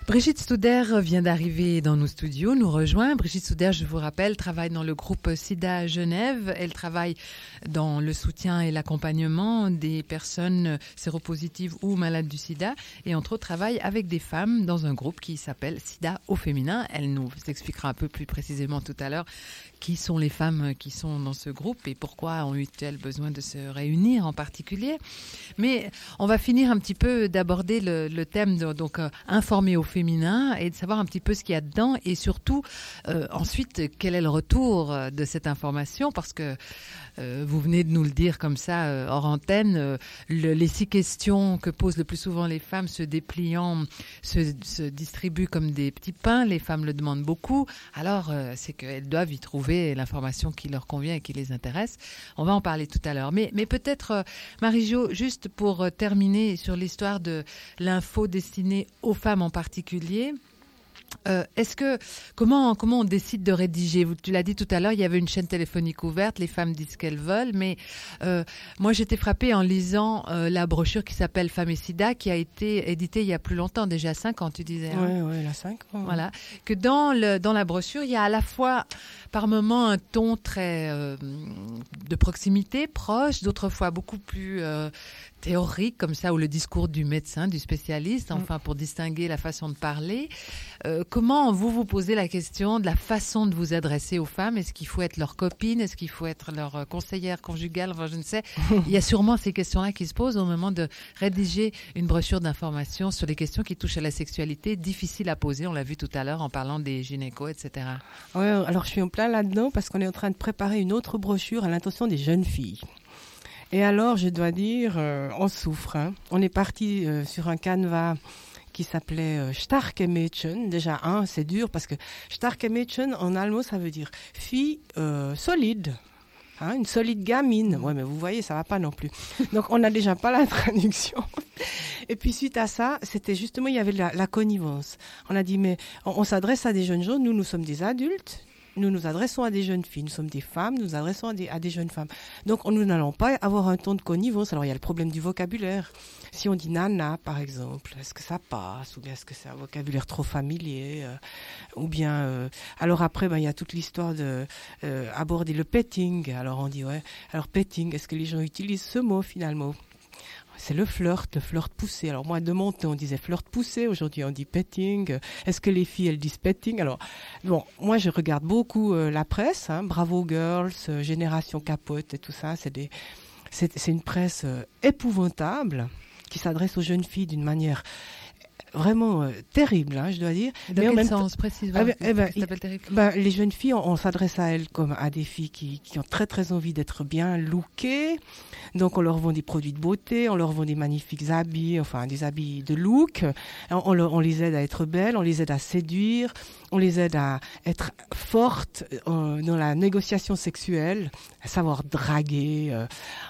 Brigitte Souder vient d'arriver dans nos studios, nous rejoint. Brigitte Souder, je vous rappelle, travaille dans le groupe SIDA à Genève. Elle travaille dans le soutien et l'accompagnement des personnes séropositives ou malades du sida et entre autres travaille avec des femmes dans un groupe qui s'appelle SIDA au féminin. Elle nous expliquera un peu plus précisément tout à l'heure qui sont les femmes qui sont dans ce groupe et pourquoi ont eu-elles besoin de se réunir en particulier. Mais on va finir un petit peu d'aborder le thème de, donc informer au féminin et de savoir un petit peu ce qu'il y a dedans et surtout ensuite quel est le retour de cette information parce que vous venez de nous le dire comme ça hors antenne, les 6 questions que posent le plus souvent les femmes se dépliant, se distribuent comme des petits pains. Les femmes le demandent beaucoup. Alors, c'est qu'elles doivent y trouver l'information qui leur convient et qui les intéresse. On va en parler tout à l'heure. Mais peut-être, Marie-Jo, juste pour terminer sur l'histoire de l'info destinée aux femmes en particulier, comment on décide de rédiger? Tu l'as dit tout à l'heure, il y avait une chaîne téléphonique ouverte, les femmes disent ce qu'elles veulent, mais moi j'étais frappée en lisant la brochure qui s'appelle Femmes et Sida, qui a été éditée il y a plus longtemps, déjà 5 ans, tu disais. Oui, la 5 ans. Voilà, que dans la brochure, il y a à la fois par moments un ton très de proximité, proche, d'autres fois beaucoup plus théorique comme ça, ou le discours du médecin, du spécialiste, enfin pour distinguer la façon de parler. Comment vous posez la question de la façon de vous adresser aux femmes? Est-ce qu'il faut être leur copine? Est-ce qu'il faut être leur conseillère conjugale? Enfin, je ne sais. Il y a sûrement ces questions-là qui se posent au moment de rédiger une brochure d'information sur les questions qui touchent à la sexualité, difficiles à poser. On l'a vu tout à l'heure en parlant des gynécos, etc. Oui, alors je suis en plein là-dedans parce qu'on est en train de préparer une autre brochure à l'intention des jeunes filles. Et alors, je dois dire, on souffre. Hein. On est parti sur un canevas qui s'appelait Starke Mädchen. Déjà, c'est dur parce que Starke Mädchen, en allemand, ça veut dire fille solide. Hein, une solide gamine. Ouais, mais vous voyez, ça va pas non plus. Donc, on n'a déjà pas la traduction. Et puis, suite à ça, c'était justement, il y avait la connivence. On a dit, mais on s'adresse à des jeunes gens. Nous sommes des adultes. Nous nous adressons à des jeunes filles, nous sommes des femmes, nous nous adressons à des jeunes femmes. Donc, nous n'allons pas avoir un ton de connivence. Alors, il y a le problème du vocabulaire. Si on dit nana, par exemple, est-ce que ça passe? Ou bien est-ce que c'est un vocabulaire trop familier? Ou bien... alors après, il y a toute l'histoire de aborder le petting. Alors, on dit, ouais, alors petting, est-ce que les gens utilisent ce mot, finalement? C'est le flirt poussé. Alors moi, de mon temps, on disait flirt poussé. Aujourd'hui, on dit petting. Est-ce que les filles, elles disent petting? Alors, bon, moi, je regarde beaucoup la presse. Hein, Bravo Girls, Génération Capote et tout ça. C'est une presse épouvantable qui s'adresse aux jeunes filles d'une manière vraiment terrible, hein, je dois dire. Dans quel sens précisément? Les jeunes filles, on s'adresse à elles comme à des filles qui ont très très envie d'être bien lookées. Donc on leur vend des produits de beauté, on leur vend des magnifiques habits, enfin des habits de look. On les aide à être belles, on les aide à séduire, on les aide à être fortes dans la négociation sexuelle, à savoir draguer.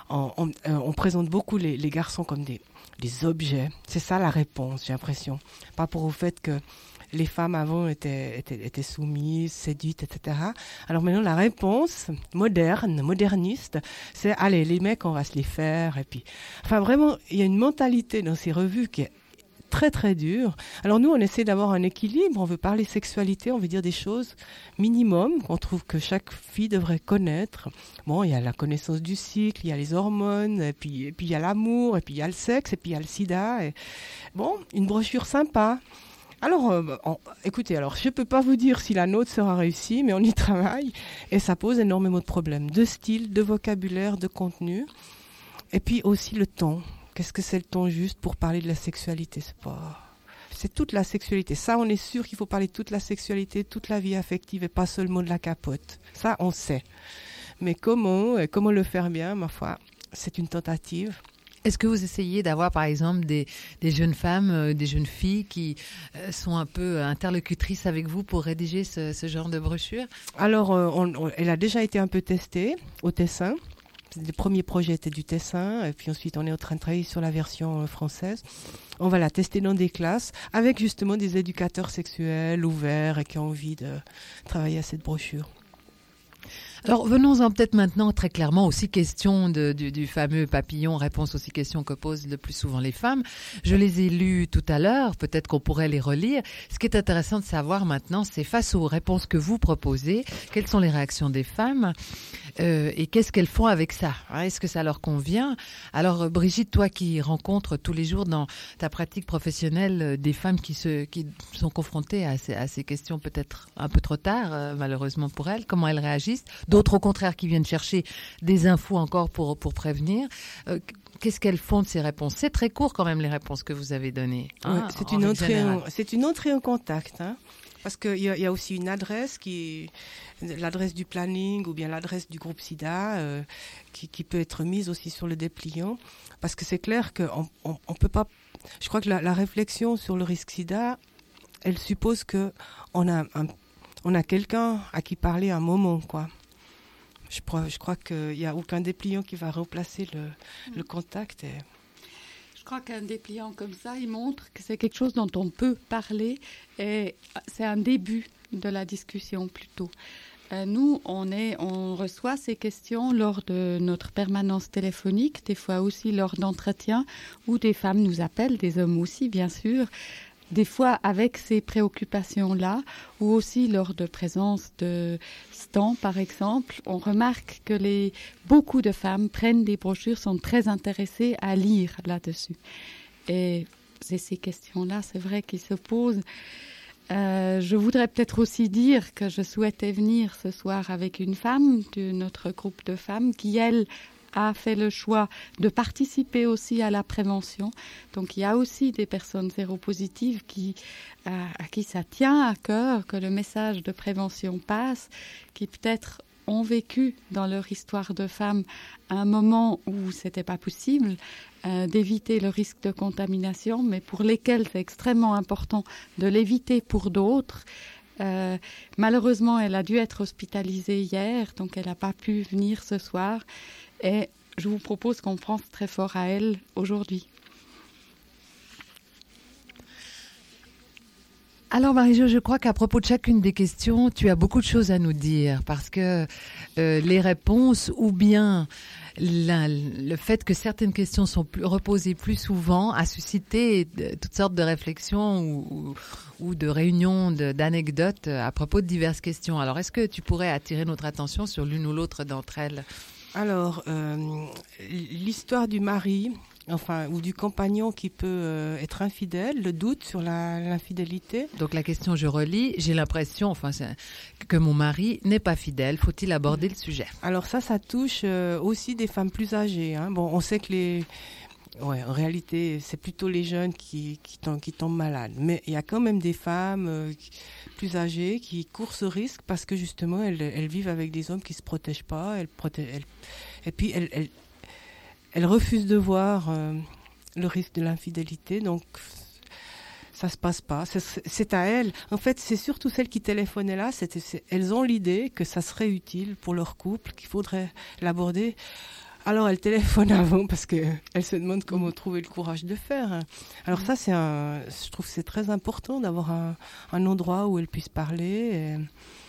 On présente beaucoup les garçons comme des objets. C'est ça la réponse, j'ai l'impression. Par rapport au fait que les femmes avant étaient soumises, séduites, etc. Alors maintenant, la réponse moderniste, c'est allez, les mecs, on va se les faire. Et puis, enfin vraiment, il y a une mentalité dans ces revues qui est très très dure. Alors nous, on essaie d'avoir un équilibre. On veut parler sexualité, on veut dire des choses minimum qu'on trouve que chaque fille devrait connaître. Bon, il y a la connaissance du cycle, il y a les hormones, et puis il y a l'amour, et puis il y a le sexe, et puis il y a le sida. Et... Bon, une brochure sympa. Alors, écoutez, alors je peux pas vous dire si la nôtre sera réussie, mais on y travaille et ça pose énormément de problèmes, de style, de vocabulaire, de contenu, et puis aussi le ton. Qu'est-ce que c'est le ton juste pour parler de la sexualité? C'est toute la sexualité. Ça, on est sûr qu'il faut parler de toute la sexualité, toute la vie affective et pas seulement de la capote. Ça, on sait. Mais comment le faire bien, ma foi, c'est une tentative. Est-ce que vous essayez d'avoir, par exemple, des jeunes femmes, des jeunes filles qui sont un peu interlocutrices avec vous pour rédiger ce genre de brochure? Alors, elle a déjà été un peu testée au Tessin. Le premier projet était du Tessin, et puis ensuite on est en train de travailler sur la version française. On va la tester dans des classes avec justement des éducateurs sexuels ouverts et qui ont envie de travailler à cette brochure. Alors, venons-en peut-être maintenant très clairement aussi question du fameux papillon, réponse aussi questions que posent le plus souvent les femmes. Je les ai lues tout à l'heure, peut-être qu'on pourrait les relire. Ce qui est intéressant de savoir maintenant, c'est face aux réponses que vous proposez, quelles sont les réactions des femmes et qu'est-ce qu'elles font avec ça? Est-ce que ça leur convient? Alors, Brigitte, toi qui rencontres tous les jours dans ta pratique professionnelle des femmes qui sont confrontées à ces questions peut-être un peu trop tard, malheureusement pour elles, comment elles réagissent? D'autres, au contraire, qui viennent chercher des infos encore pour prévenir. Qu'est-ce qu'elles font de ces réponses? C'est très court quand même, les réponses que vous avez données. Hein, c'est une entrée en contact. Hein, parce qu'il y a aussi une adresse qui est l'adresse du planning ou bien l'adresse du groupe SIDA qui peut être mise aussi sur le dépliant. Parce que c'est clair qu'on on peut pas... Je crois que la réflexion sur le risque SIDA, elle suppose qu'on a quelqu'un à qui parler un moment, quoi. Je crois qu'il n'y a aucun dépliant qui va remplacer le contact. Je crois qu'un dépliant comme ça, il montre que c'est quelque chose dont on peut parler et c'est un début de la discussion plutôt. Nous, on reçoit ces questions lors de notre permanence téléphonique, des fois aussi lors d'entretiens où des femmes nous appellent, des hommes aussi bien sûr, des fois avec ces préoccupations-là, ou aussi lors de présence de stands, par exemple, on remarque que beaucoup de femmes prennent des brochures, sont très intéressées à lire là-dessus. Et c'est ces questions-là, c'est vrai, qui se posent. Je voudrais peut-être aussi dire que je souhaitais venir ce soir avec une femme de notre groupe de femmes qui, elle, a fait le choix de participer aussi à la prévention. Donc il y a aussi des personnes séropositives à qui ça tient à cœur que le message de prévention passe, qui peut-être ont vécu dans leur histoire de femme un moment où c'était pas possible d'éviter le risque de contamination, mais pour lesquels c'est extrêmement important de l'éviter pour d'autres. Malheureusement, elle a dû être hospitalisée hier, donc elle n'a pas pu venir ce soir. Et je vous propose qu'on pense très fort à elle aujourd'hui. Alors Marie-Jo, je crois qu'à propos de chacune des questions, tu as beaucoup de choses à nous dire parce que les réponses ou bien le fait que certaines questions sont reposées plus souvent a suscité toutes sortes de réflexions ou de réunions d'anecdotes à propos de diverses questions. Alors est-ce que tu pourrais attirer notre attention sur l'une ou l'autre d'entre elles? Alors, l'histoire du mari, ou du compagnon qui peut être infidèle, le doute sur l'infidélité. Donc la question, je relis, j'ai l'impression que mon mari n'est pas fidèle. Faut-il aborder le sujet? Alors ça touche aussi des femmes plus âgées. Hein. Bon, on sait que en réalité, c'est plutôt les jeunes qui tombent malades. Mais il y a quand même des femmes plus âgées qui courent ce risque parce que justement, elles vivent avec des hommes qui se protègent pas. Et puis, elles refusent de voir le risque de l'infidélité. Donc, ça se passe pas. C'est à elles. En fait, c'est surtout celles qui téléphonaient là. Elles ont l'idée que ça serait utile pour leur couple, qu'il faudrait l'aborder. Alors, elle téléphone avant parce qu'elle se demande comment trouver le courage de faire. Alors ça, je trouve que c'est très important d'avoir un endroit où elle puisse parler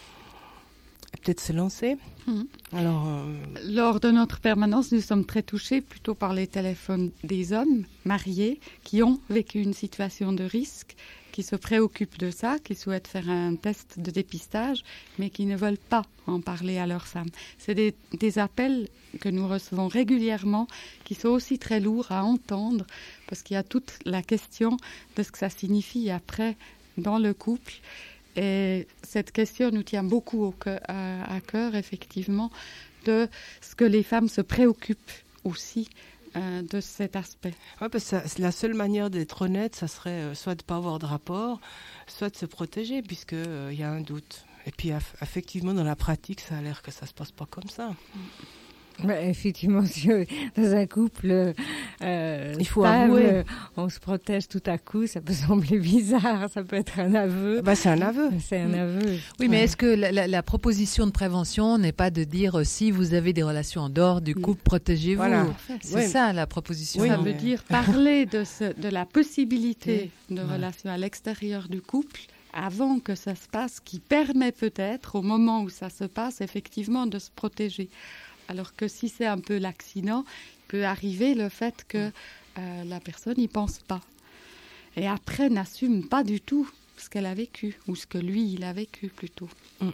et peut-être se lancer. Alors, lors de notre permanence, nous sommes très touchés plutôt par les téléphones des hommes mariés qui ont vécu une situation de risque, qui se préoccupent de ça, qui souhaitent faire un test de dépistage, mais qui ne veulent pas en parler à leur femme. C'est des appels que nous recevons régulièrement, qui sont aussi très lourds à entendre, parce qu'il y a toute la question de ce que ça signifie après dans le couple. Et cette question nous tient beaucoup à cœur, effectivement, de ce que les femmes se préoccupent aussi de cet aspect. Oui, parce que la seule manière d'être honnête, ça serait soit de ne pas avoir de rapport, soit de se protéger, puisqu'il y a un doute. Et puis, effectivement, dans la pratique, ça a l'air que ça ne se passe pas comme ça. Effectivement, dans un couple il faut stable, avouer. On se protège tout à coup, ça peut sembler bizarre, ça peut être un aveu. C'est un aveu. C'est un aveu. Oui, mais est-ce que la proposition de prévention n'est pas de dire si vous avez des relations en dehors du couple, protégez-vous? Voilà. C'est ça la proposition. Ça veut dire parler de la possibilité de relations à l'extérieur du couple avant que ça se passe qui permet peut-être, au moment où ça se passe, effectivement, de se protéger. Alors que si c'est un peu l'accident, il peut arriver le fait que la personne n'y pense pas. Et après, n'assume pas du tout ce qu'elle a vécu, ou ce que lui, il a vécu plutôt.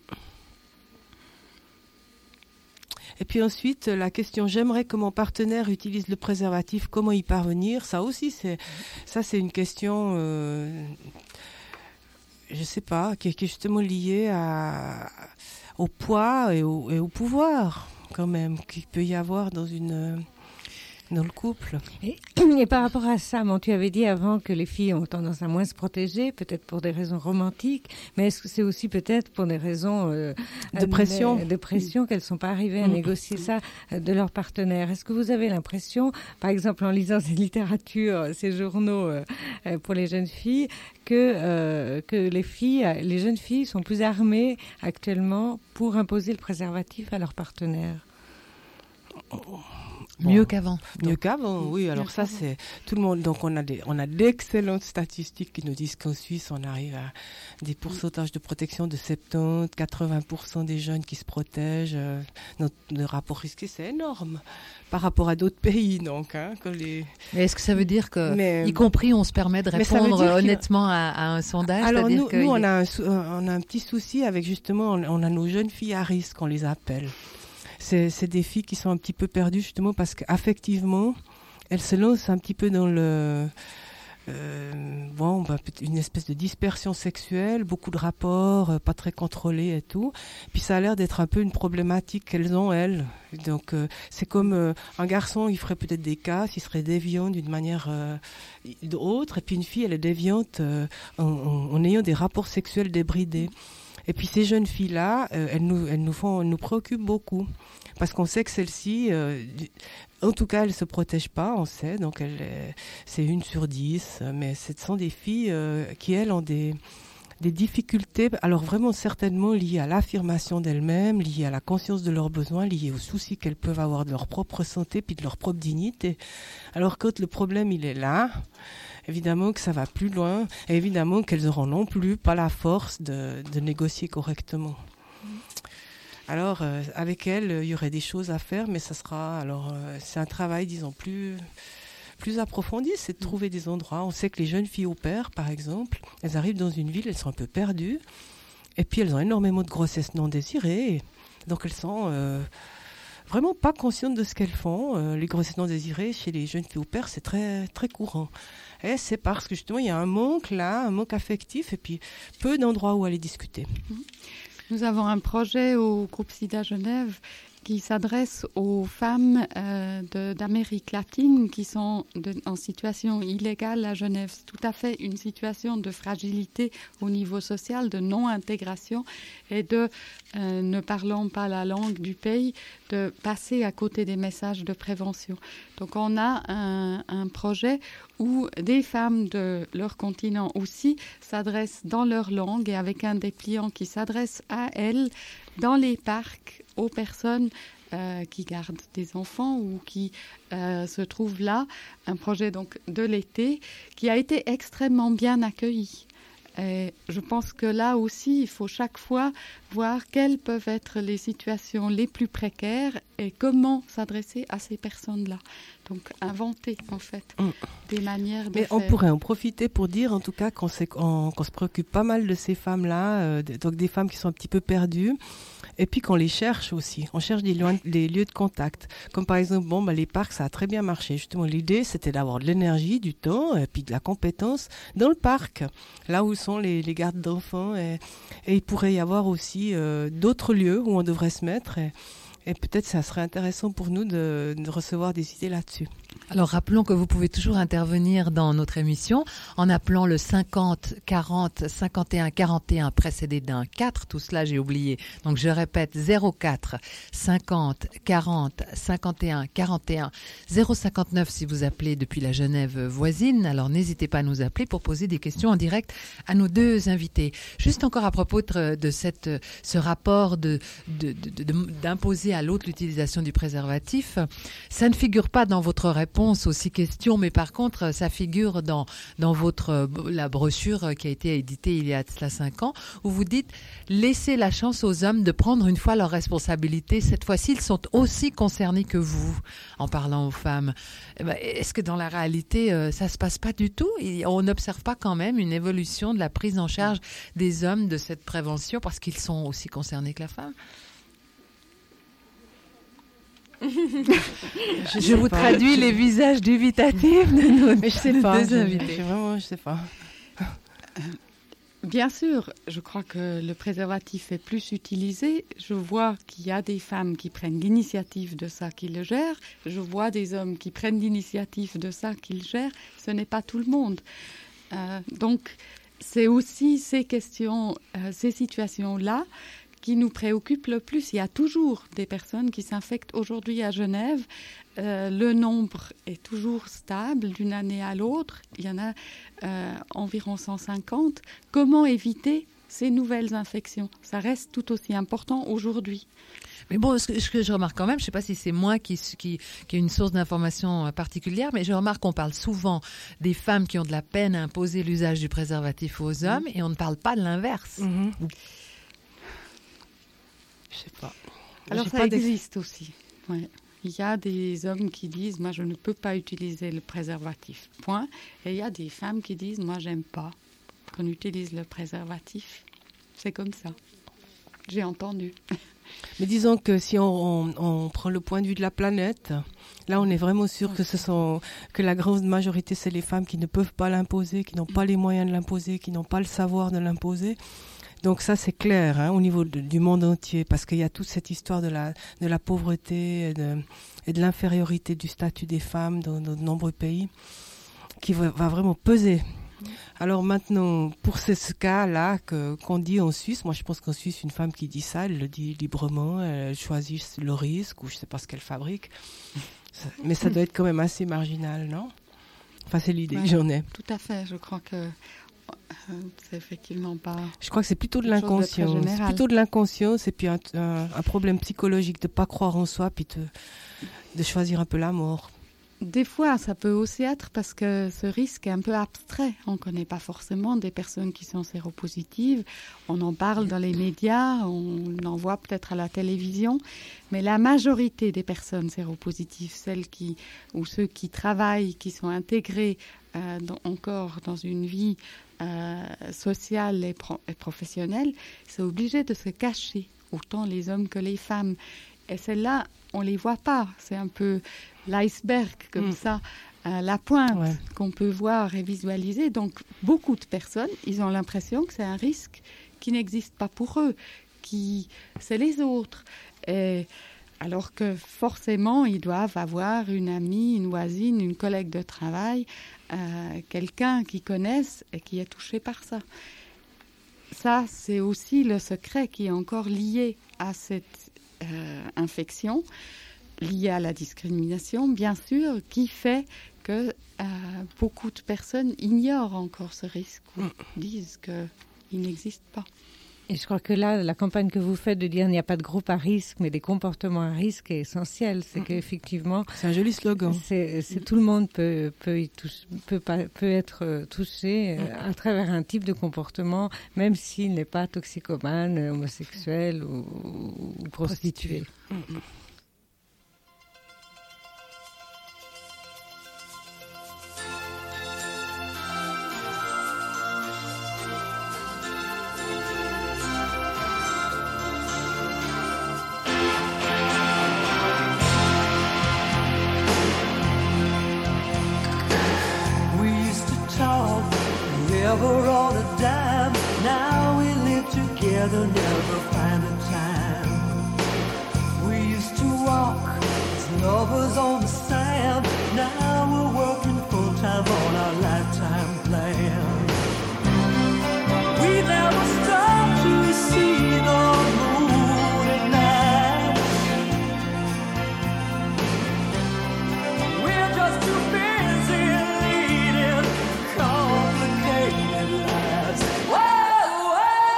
Et puis ensuite, la question « j'aimerais que mon partenaire utilise le préservatif, comment y parvenir ?» Ça aussi, c'est une question, je ne sais pas, qui est justement liée au poids et au pouvoir, quand même, qu'il peut y avoir dans le couple. Et par rapport à ça, tu avais dit avant que les filles ont tendance à moins se protéger, peut-être pour des raisons romantiques, mais est-ce que c'est aussi peut-être pour des raisons de pression qu'elles ne sont pas arrivées à négocier ça de leur partenaire? Est-ce que vous avez l'impression, par exemple en lisant ces littératures, ces journaux pour les jeunes filles, que les jeunes filles sont plus armées actuellement pour imposer le préservatif à leur partenaire? Mieux qu'avant. Mieux qu'avant, oui. Alors ça, c'est tout le monde. Donc on a d'excellentes statistiques qui nous disent qu'en Suisse, on arrive à des pourcentages de protection de 70-80% des jeunes qui se protègent. Le rapport risqué, c'est énorme par rapport à d'autres pays, donc. Mais est-ce que ça veut dire que, y compris, on se permet de répondre honnêtement à un sondage? Alors nous, on a un petit souci avec justement, on a nos jeunes filles à risque, on les appelle. C'est des filles qui sont un petit peu perdues justement parce qu'affectivement, elles se lancent un petit peu dans une espèce de dispersion sexuelle, beaucoup de rapports, pas très contrôlés et tout. Puis ça a l'air d'être un peu une problématique qu'elles ont, elles. Donc c'est comme un garçon, il ferait peut-être des casses, il serait déviant d'une manière autre. Et puis une fille, elle est déviante en ayant des rapports sexuels débridés. Et puis ces jeunes filles-là, elles nous préoccupent beaucoup. Parce qu'on sait que celles-ci, en tout cas, elles ne se protègent pas, on sait. Donc c'est 1 sur 10. Mais ce sont des filles qui, elles, ont des difficultés. Alors vraiment certainement liées à l'affirmation d'elles-mêmes, liées à la conscience de leurs besoins, liées aux soucis qu'elles peuvent avoir de leur propre santé puis de leur propre dignité. Alors quand le problème, il est là, évidemment que ça va plus loin, et évidemment qu'elles n'auront non plus pas la force de négocier correctement. Alors, avec elles, il y aurait des choses à faire, mais ça sera, c'est un travail, disons, plus approfondi, c'est de trouver des endroits. On sait que les jeunes filles au père, par exemple, elles arrivent dans une ville, elles sont un peu perdues, et puis elles ont énormément de grossesses non désirées, donc elles sont vraiment pas conscientes de ce qu'elles font. Les grossesses non désirées chez les jeunes filles au père, c'est très, très courant. Et c'est parce que justement, il y a un manque là, un manque affectif, et puis peu d'endroits où aller discuter. Nous avons un projet au groupe SIDA Genève qui s'adresse aux femmes d'Amérique latine qui sont en situation illégale à Genève. C'est tout à fait une situation de fragilité au niveau social, de non-intégration et de, ne parlant pas la langue du pays, de passer à côté des messages de prévention. Donc on a un projet où des femmes de leur continent aussi s'adressent dans leur langue et avec un dépliant qui s'adresse à elles dans les parcs aux personnes qui gardent des enfants ou qui se trouvent là. Un projet donc de l'été qui a été extrêmement bien accueilli. Et je pense que là aussi, il faut chaque fois voir quelles peuvent être les situations les plus précaires et comment s'adresser à ces personnes-là. Donc, inventer, en fait, des manières de Mais faire. on pourrait en profiter pour dire, en tout cas, qu'on se préoccupe pas mal de ces femmes-là, donc des femmes qui sont un petit peu perdues. Et puis qu'on les cherche aussi. On cherche des lieux de contact. Comme par exemple, les parcs, ça a très bien marché. Justement, l'idée, c'était d'avoir de l'énergie, du temps, et puis de la compétence dans le parc. Là où sont les gardes d'enfants. Et il pourrait y avoir aussi d'autres lieux où on devrait se mettre. Et peut-être ça serait intéressant pour nous de recevoir des idées là-dessus. Alors rappelons que vous pouvez toujours intervenir dans notre émission en appelant le 50 40 51 41 précédé d'un 4. Tout cela j'ai oublié. Donc je répète 04 50 40 51 41 059 si vous appelez depuis la Genève voisine. Alors n'hésitez pas à nous appeler pour poser des questions en direct à nos deux invités. Juste encore à propos de ce rapport d'imposer à l'autre l'utilisation du préservatif, ça ne figure pas dans votre réponse aux 6 questions, mais par contre, ça figure dans la brochure qui a été éditée il y a de cela 5 ans, où vous dites « Laissez la chance aux hommes de prendre une fois leurs responsabilités. Cette fois-ci, ils sont aussi concernés que vous, en parlant aux femmes. » Est-ce que dans la réalité, ça se passe pas du tout? On n'observe pas quand même une évolution de la prise en charge des hommes de cette prévention parce qu'ils sont aussi concernés que la femme? Je vous traduis les visages dubitatifs de nos Mais je sais pas. deux invités. Vraiment, je sais pas. Bien sûr, je crois que le préservatif est plus utilisé. Je vois qu'il y a des femmes qui prennent l'initiative de ça, qui le gèrent. Je vois des hommes qui prennent l'initiative de ça, qui le gèrent. Ce n'est pas tout le monde. Donc, c'est aussi ces questions, ces situations-là qui nous préoccupent le plus. Il y a toujours des personnes qui s'infectent aujourd'hui à Genève. Le nombre est toujours stable d'une année à l'autre. Il y en a environ 150. Comment éviter ces nouvelles infections? Ça reste tout aussi important aujourd'hui. Mais bon, ce que je remarque quand même, je ne sais pas si c'est moi qui ai une source d'information particulière, mais je remarque qu'on parle souvent des femmes qui ont de la peine à imposer l'usage du préservatif aux hommes et on ne parle pas de l'inverse. Je sais pas. Alors ça existe aussi. Ouais. Il y a des hommes qui disent « moi je ne peux pas utiliser le préservatif, point ». Et il y a des femmes qui disent « moi j'aime pas qu'on utilise le préservatif ». C'est comme ça. J'ai entendu. Mais disons que si on prend le point de vue de la planète, là on est vraiment sûr que la grande majorité c'est les femmes qui ne peuvent pas l'imposer, qui n'ont pas les moyens de l'imposer, qui n'ont pas le savoir de l'imposer. Donc ça c'est clair au niveau du monde entier, parce qu'il y a toute cette histoire de la pauvreté et de l'infériorité du statut des femmes dans de nombreux pays qui va vraiment peser. Alors maintenant, pour ce cas-là qu'on dit en Suisse, moi je pense qu'en Suisse, une femme qui dit ça, elle le dit librement, elle choisit le risque ou je ne sais pas ce qu'elle fabrique. Mais ça doit être quand même assez marginal, non? Enfin, c'est l'idée que j'en ai. Tout à fait, je crois que c'est effectivement pas... Je crois que c'est plutôt de l'inconscience. C'est plutôt de l'inconscience et puis un problème psychologique de ne pas croire en soi puis de choisir un peu la mort. Des fois, ça peut aussi être parce que ce risque est un peu abstrait. On ne connaît pas forcément des personnes qui sont séropositives. On en parle dans les médias, on en voit peut-être à la télévision. Mais la majorité des personnes séropositives, ou ceux qui travaillent, qui sont intégrés encore dans une vie sociale et professionnelle, c'est obligé de se cacher, autant les hommes que les femmes. Et celles-là, on ne les voit pas. C'est un peu l'iceberg, comme ça, la pointe qu'on peut voir et visualiser. Donc, beaucoup de personnes, ils ont l'impression que c'est un risque qui n'existe pas pour eux, c'est les autres. Et alors que forcément, ils doivent avoir une amie, une voisine, une collègue de travail, quelqu'un qu'ils connaissent et qui est touché par ça. Ça, c'est aussi le secret qui est encore lié à cette infection, liée à la discrimination, bien sûr, qui fait que beaucoup de personnes ignorent encore ce risque ou disent qu'il n'existe pas. Et je crois que là, la campagne que vous faites de dire il n'y a pas de groupe à risque, mais des comportements à risque est essentielle. C'est qu'effectivement... C'est un joli slogan. Tout le monde peut être touché à travers un type de comportement, même s'il n'est pas toxicomane, homosexuel ou prostitué. Never on a dime. Now we live together, never find a time. We used to walk as lovers on the sand. Now we're working full time on our lifetime plan. We never stop to see the moon at night. We're just too busy leading complicated lives. Whoa, whoa,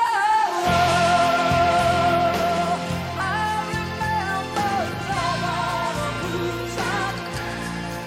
whoa. I remember love on a blue top.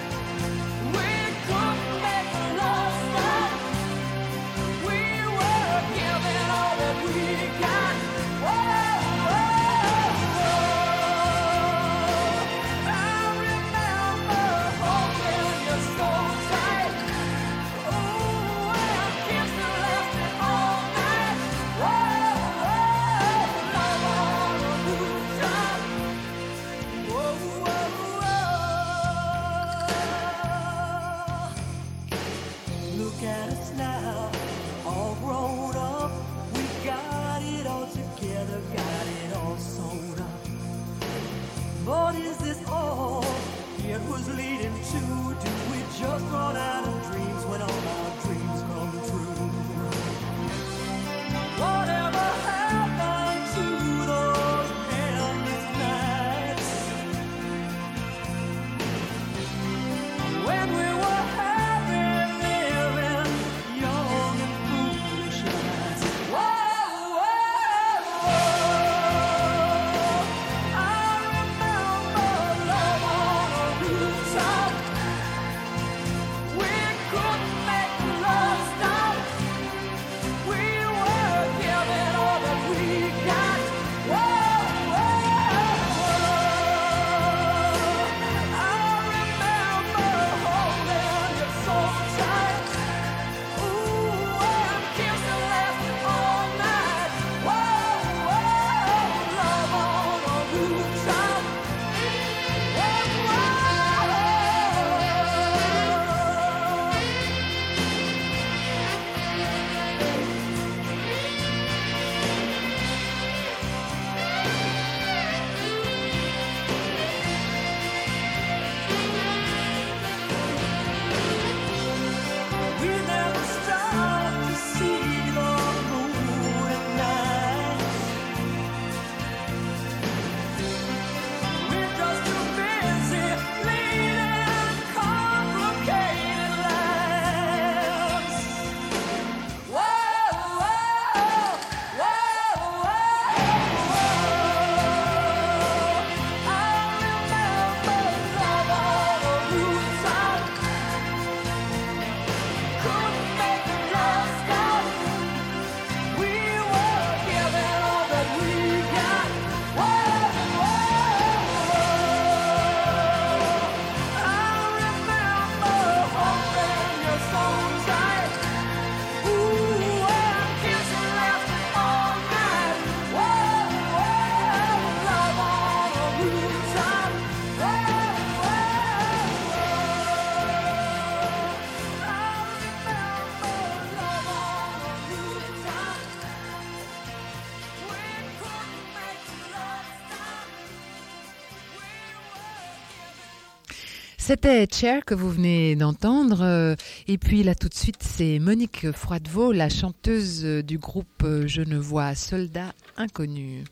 C'était Cher que vous venez d'entendre. Et puis là tout de suite, c'est Monique Froidevaux, la chanteuse du groupe genevois Soldats Inconnus.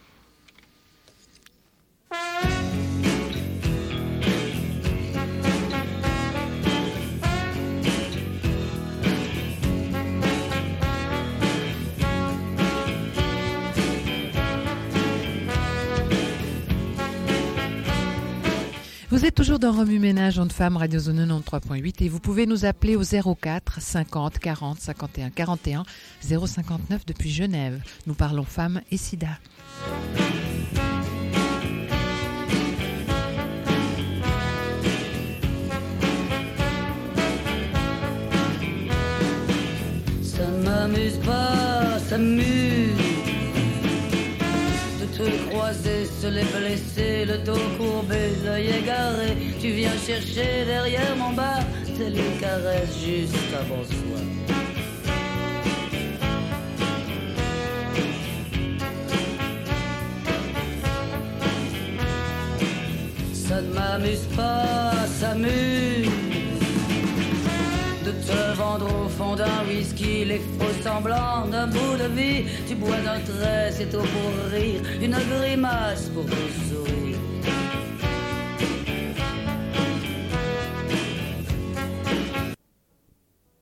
Vous êtes toujours dans Remue Ménage Ondes Femmes, Radio Zone 93.8 et vous pouvez nous appeler au 04 50 40 51 41 059 depuis Genève. Nous parlons femmes et sida. Ça ne m'amuse pas, ça m'amuse de te croiser, se les blesser, le dos courbé, l'œil égaré. Tu viens chercher derrière mon bas, tes les caresses juste avant soi. Ça ne m'amuse pas, ça m'amuse de te vendre au fond d'un whisky les faux semblants d'un bout de vie. Tu bois d'un trait, c'est tout pour rire, une grimace pour te sourire.